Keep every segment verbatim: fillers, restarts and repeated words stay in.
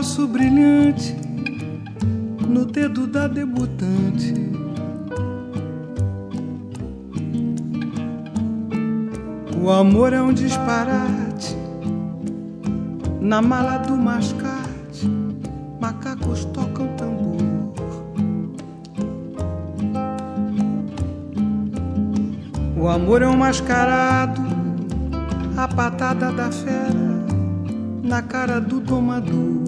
falso brilhante no dedo da debutante. O amor é um disparate na mala do mascate, macacos tocam tambor. O amor é um mascarado, a patada da fera na cara do domador.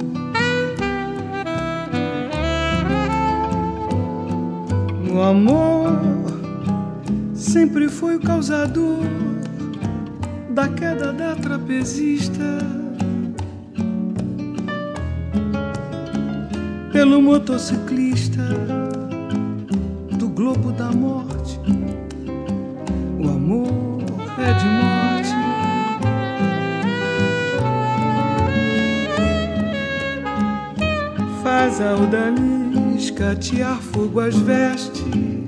O amor sempre foi o causador da queda da trapezista pelo motociclista do globo da morte. O amor é de morte. Faz a odalisca atear fogo às vestes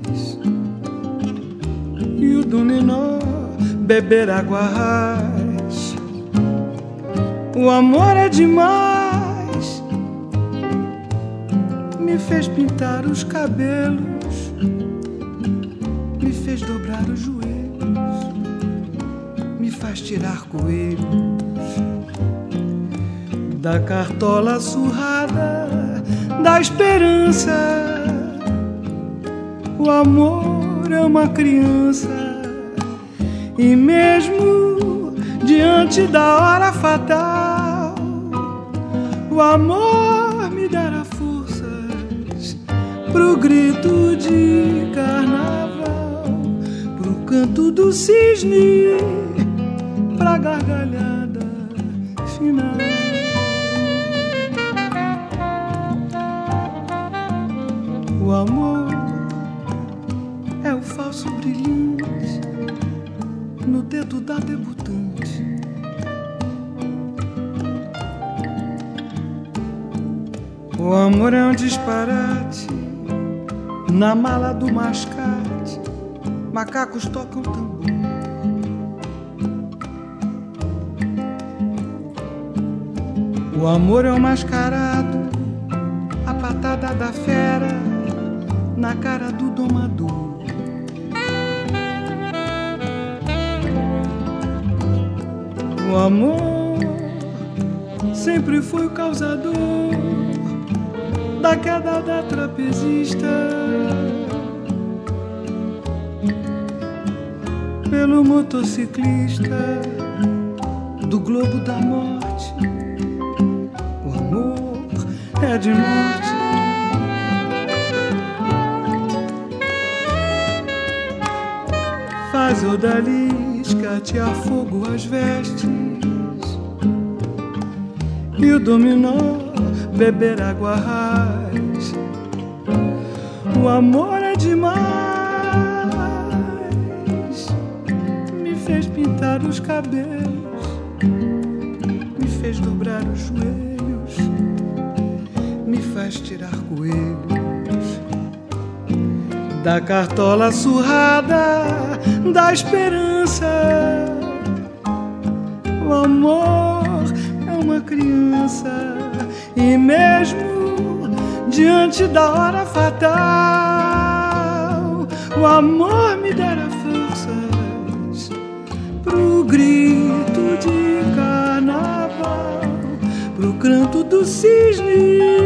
e o dominó beber água raiz. O amor é demais, me fez pintar os cabelos, me fez dobrar os joelhos, me faz tirar coelhos da cartola surrada da esperança. O amor é uma criança e mesmo diante da hora fatal, o amor me dará forças pro grito de carnaval, pro canto do cisne, pra gargalhada final. O amor é o falso brilhante no dedo da debutante. O amor é um disparate na mala do mascate, macacos tocam tambor. O amor é um mascarado, a patada da fera na cara do domador. O amor sempre foi o causador da queda da trapezista pelo motociclista do globo da morte. O amor é de morte. Faz odalisca atear fogo às vestes e o dominó beber água raiz. O amor é demais, me fez pintar os cabelos, me fez dobrar os joelhos, me faz tirar coelhos da cartola surrada da esperança. O amor é uma criança e mesmo diante da hora fatal, o amor me dará forças pro grito de carnaval, pro canto do cisne,